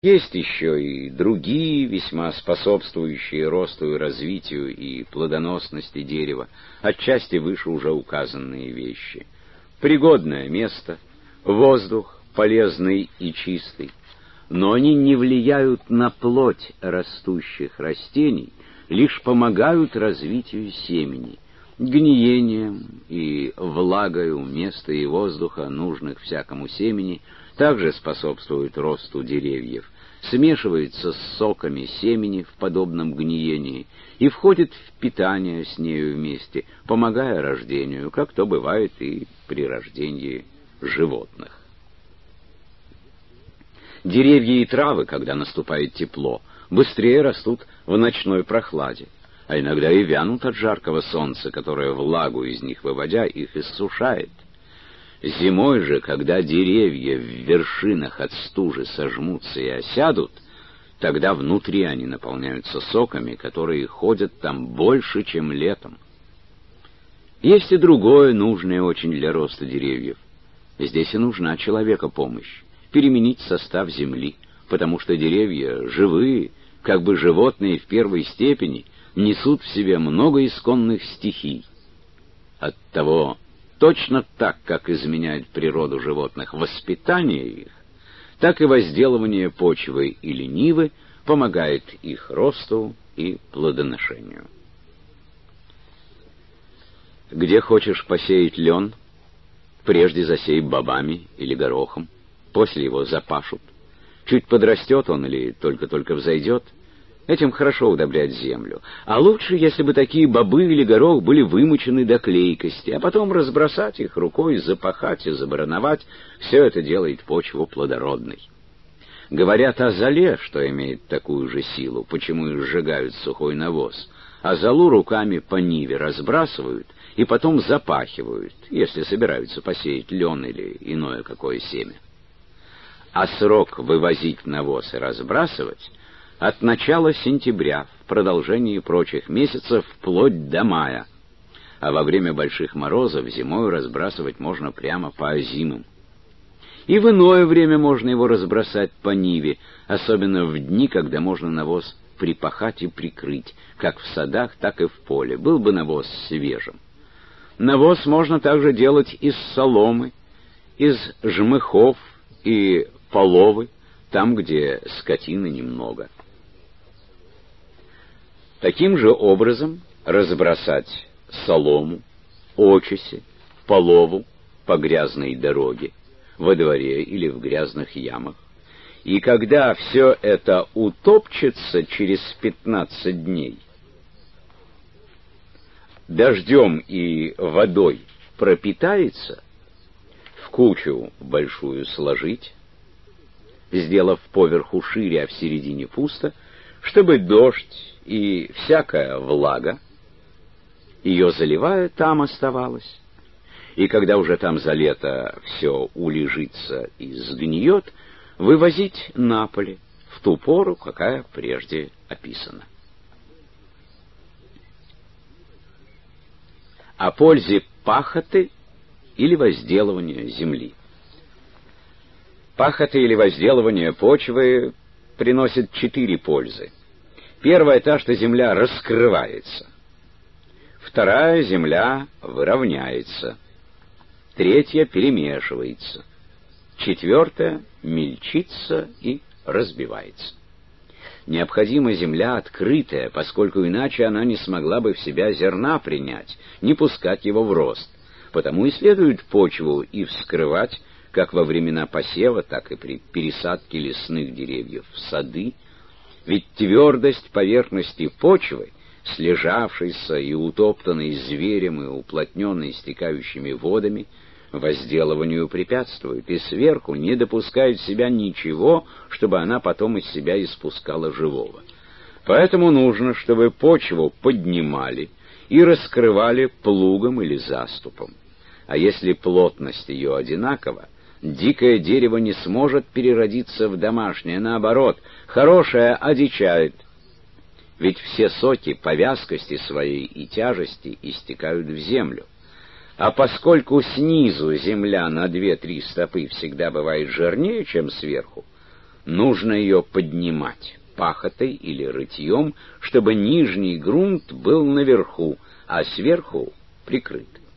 Есть еще и другие, весьма способствующие росту и развитию и плодоносности дерева, отчасти выше уже указанные вещи. Пригодное место, воздух полезный и чистый, но они не влияют на плоть растущих растений, лишь помогают развитию семени, гниением и влагою места и воздуха, нужных всякому семени, также способствуют росту деревьев, смешивается с соками семени в подобном гниении и входит в питание с нею вместе, помогая рождению, как то бывает и при рождении животных. Деревья и травы, когда наступает тепло, быстрее растут в ночной прохладе, а иногда и вянут от жаркого солнца, которое, влагу из них выводя, их иссушает. Зимой же, когда деревья в вершинах от стужи сожмутся и осядут, тогда внутри они наполняются соками, которые ходят там больше, чем летом. Есть и другое, нужное очень для роста деревьев. Здесь и нужна человека помощь, переменить состав земли, потому что деревья живые, как бы животные в первой степени, несут в себе много исконных стихий. Оттого точно так, как изменяет природу животных воспитание их, так и возделывание почвы или нивы помогает их росту и плодоношению. Где хочешь посеять лен, прежде засей бобами или горохом, после его запашут. Чуть подрастет он или только-только взойдет, этим хорошо удобрять землю. А лучше, если бы такие бобы или горох были вымочены до клейкости, а потом разбросать их рукой, запахать и забароновать. Все это делает почву плодородной. Говорят о золе, что имеет такую же силу, почему и сжигают сухой навоз, а золу руками по ниве разбрасывают и потом запахивают, если собираются посеять лен или иное какое семя. А срок вывозить навоз и разбрасывать от начала сентября в продолжении прочих месяцев вплоть до мая, а во время больших морозов зимой разбрасывать можно прямо по озимым. И в иное время можно его разбросать по ниве, особенно в дни, когда можно навоз припахать и прикрыть, как в садах, так и в поле, был бы навоз свежим. Навоз можно также делать из соломы, из жмыхов и половы, там, где скотины немного. Таким же образом разбросать солому, очеси, полову по грязной дороге, во дворе или в грязных ямах. И когда все это утопчется через 15 дней, дождем и водой пропитается, в кучу большую сложить, сделав поверху шире, а в середине пусто, чтобы дождь и всякая влага, ее заливая, там оставалась. И когда уже там за лето все улежится и сгниет, вывозить на поле в ту пору, какая прежде описана. О пользе пахоты или возделывания земли. Пахота или возделывание почвы приносит 4 пользы. Первая — та, что земля раскрывается. Вторая — земля выровняется. Третья — перемешивается. Четвертая — мельчится и разбивается. Необходима земля открытая, поскольку иначе она не смогла бы в себя зерна принять, не пускать его в рост. Потому и следует почву и вскрывать, как во времена посева, так и при пересадке лесных деревьев в сады, ведь твердость поверхности почвы, слежавшейся и утоптанной зверем и уплотненной стекающими водами, возделыванию препятствует, и сверху не допускает в себя ничего, чтобы она потом из себя испускала живого. Поэтому нужно, чтобы почву поднимали и раскрывали плугом или заступом. А если плотность ее одинакова, дикое дерево не сможет переродиться в домашнее, наоборот, хорошее одичает. Ведь все соки по вязкости своей и тяжести истекают в землю. А поскольку снизу земля на 2-3 стопы всегда бывает жирнее, чем сверху, нужно ее поднимать пахотой или рытьем, чтобы нижний грунт был наверху, а сверху прикрыт.